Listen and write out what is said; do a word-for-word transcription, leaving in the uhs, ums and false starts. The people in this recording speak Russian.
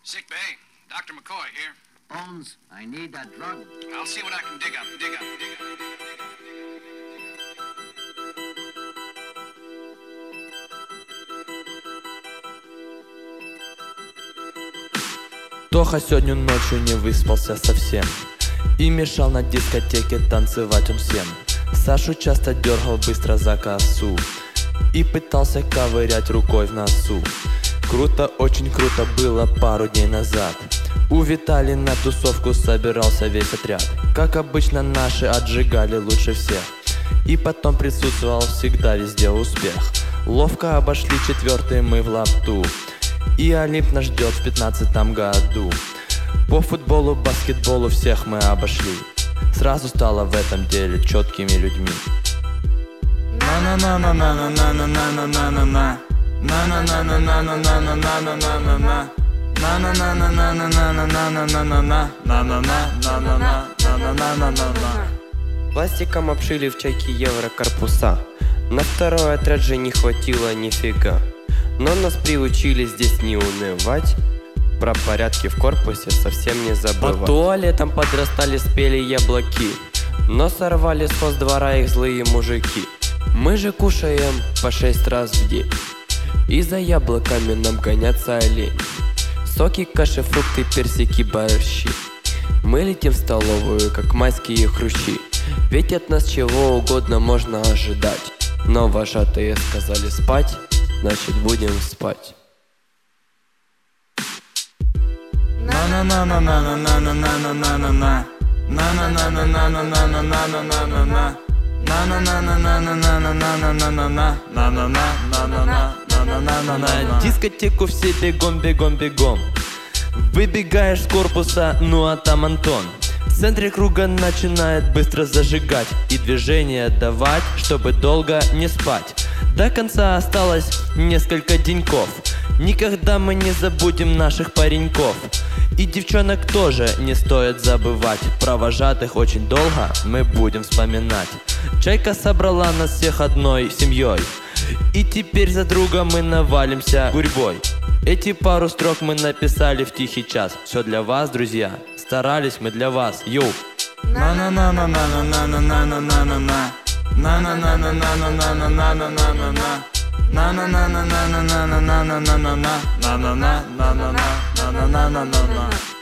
Sick bay. Doctor McCoy here. Bones, I need that drug. I'll see what I can dig up, dig up, dig up. Тоха сегодня ночью не выспался совсем и мешал на дискотеке танцевать он всем. Сашу часто дергал быстро за косу и пытался ковырять рукой в носу. Круто, очень круто было пару дней назад. У Виталия на тусовку собирался весь отряд. Как обычно, наши отжигали лучше всех. И потом присутствовал всегда везде успех. Ловко обошли четвертый мы в лапту. И Олимп нас ждет в пятнадцатом году. По футболу, баскетболу всех мы обошли. Сразу стало в этом деле четкими людьми. На-на-на-на-на-на-на-на-на-на-на. На-на-на-на-на-на-на-на-на-на-на. На-на-на-на-на-на-на-на-на-на-на-на-на-на-на-на-на-на. Пластиком обшили в чайке евро корпуса. На второй отряд же не хватило нифига. Но нас приучили здесь не унывать, про порядки в корпусе совсем не забывать. По туалетам подрастали, спели яблоки, но сорвали с хоздвора их злые мужики. Мы же кушаем по шесть раз в день, и за яблоками нам гонятся олени. Соки, каши, фрукты, персики, борщи. Мы летим в столовую, как майские хрущи. Ведь от нас чего угодно можно ожидать. Но вожатые сказали спать, значит будем спать. На-на-на-на-на-на-на-на-на-на. На-на-на-на-на-на-на-на-на-на-на. На-на-на-на-на-на-на-на-на-на-на-на-на-на-на-на. На дискотеку все бегом, бегом, бегом. Выбегаешь с корпуса, ну а там Антон. В центре круга начинает быстро зажигать и движение давать, чтобы долго не спать. До конца осталось несколько деньков. Никогда мы не забудем наших пареньков. И девчонок тоже не стоит забывать. Про вожатых очень долго мы будем вспоминать. Чайка собрала нас всех одной семьей, и теперь за друга мы навалимся гурьбой. Эти пару строк мы написали в тихий час. Все для вас, друзья, старались мы для вас. Йоу! На-на-на-на-на-на-на-на-на-на-на. На-на-на-на-на-на-на-на-на-на-на. На-на-на-на-на-на-на-на-на-на-на-на. На-на-на-на-на-на-на-на-на-на.